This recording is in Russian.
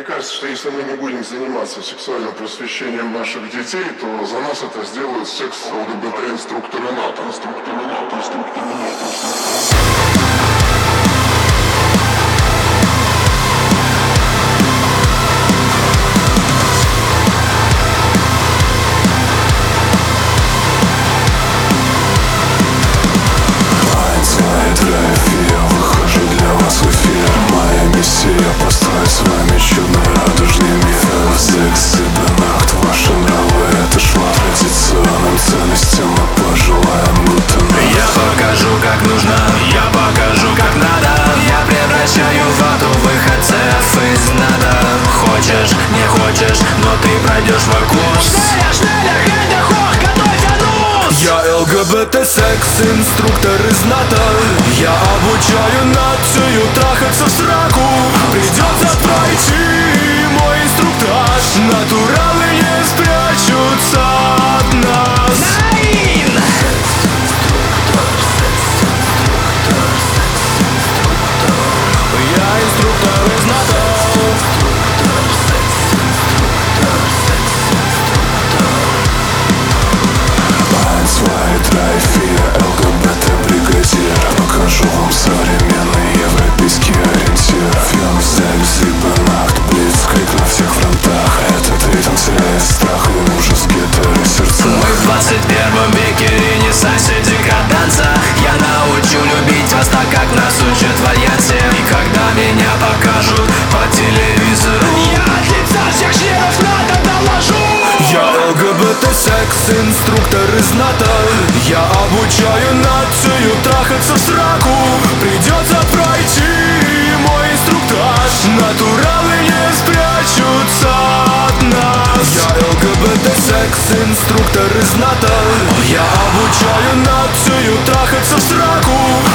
кажется, что если мы не будем заниматься сексуальным просвещением наших детей, то за нас это сделают секс-ЛГБТ-инструкторы НАТО. Построить с вами чудный радужный мир. Секс и бенахт, ваши нравы — это шла традиционным ценностям. Мы пожелаем эвтаназии. Я покажу, как нужно, я покажу, как надо. Я превращаю вату в выходцев из надо. Хочешь, не хочешь, но ты пройдешь мой курс. Я ЛГБТ-секс-инструктор из НАТО. Я обучаю нацию трахаться в сраку. Придется пройти мой инструктаж. Натуралы не спрячутся от нас. Я инструктор из НАТО. Свои драйв, ЛГБТ-бригадир. Покажу вам современный европейский ориентир. Филм, секс и бенахт, блицкрик на всех фронтах. Этот ритм теряет страх и ужас гетеросердца. Мы в 21 веке, ренессансе декаданса. Я научу любить вас так, как нас учат в альянсе. И когда меня покажут по телевизору, я от лица всех членов НАТО доложу. Я ЛГБТ-секс-инструктор из НАТО. Я обучаю нацию трахаться в сраку. Придется пройти мой инструктаж. Натуралы не спрячутся от нас. Я ЛГБТ-секс-инструктор из НАТО. Я обучаю нацию трахаться в сраку.